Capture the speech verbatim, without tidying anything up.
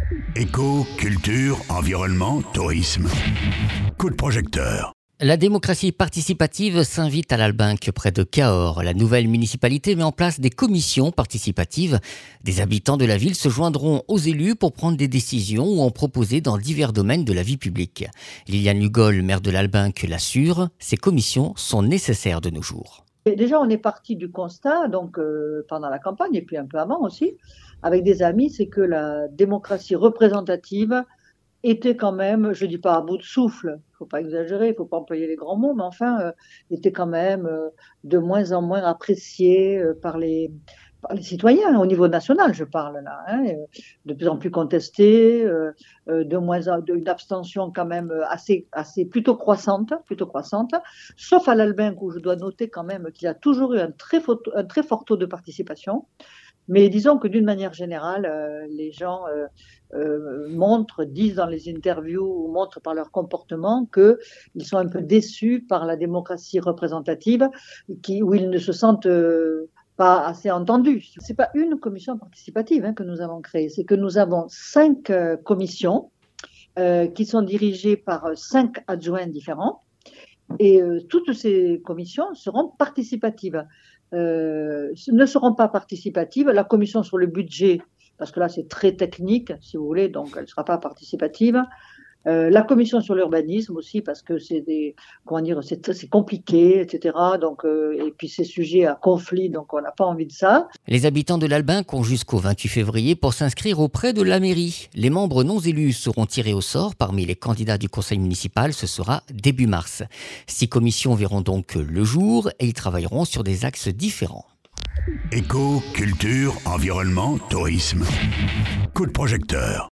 Éco, culture, environnement, tourisme. Coup de projecteur. La démocratie participative s'invite à l'Albinque près de Cahors. La nouvelle municipalité met en place des commissions participatives. Des habitants de la ville se joindront aux élus pour prendre des décisions ou en proposer dans divers domaines de la vie publique. Liliane Lugol, maire de l'Albinque, l'assure, ces commissions sont nécessaires de nos jours. Et déjà, on est parti du constat, donc euh, pendant la campagne et puis un peu avant aussi, avec des amis, c'est que la démocratie représentative était quand même, je ne dis pas à bout de souffle, il ne faut pas exagérer, il ne faut pas employer les grands mots, mais enfin, euh, était quand même euh, de moins en moins appréciée euh, par, les, par les citoyens, au niveau national, je parle là, hein, euh, de plus en plus contestée, euh, euh, de moins en, de, une abstention quand même assez, assez plutôt croissante, plutôt croissante, sauf à l'Albinque où je dois noter quand même qu'il y a toujours eu un très, fort, un très fort taux de participation. Mais disons que d'une manière générale, euh, les gens euh, euh, montrent, disent dans les interviews ou montrent par leur comportement qu'ils sont un peu déçus par la démocratie représentative, qui, où ils ne se sentent euh, pas assez entendus. Ce n'est pas une commission participative hein, que nous avons créée, c'est que nous avons cinq euh, commissions euh, qui sont dirigées par cinq adjoints différents. Et euh, toutes ces commissions seront participatives. Euh, ne seront pas participatives. La commission sur le budget, parce que là c'est très technique, si vous voulez, donc elle ne sera pas participative. Euh, la commission sur l'urbanisme aussi, parce que c'est des, comment dire, c'est, c'est compliqué, et cetera. Donc, euh, et puis c'est sujet à conflit, donc on n'a pas envie de ça. Les habitants de l'Albinque ont jusqu'au vingt-huit février pour s'inscrire auprès de la mairie. Les membres non élus seront tirés au sort parmi les candidats du conseil municipal. Ce sera début mars. Six commissions verront donc le jour et ils travailleront sur des axes différents. Éco, culture, environnement, tourisme. Coup de projecteur.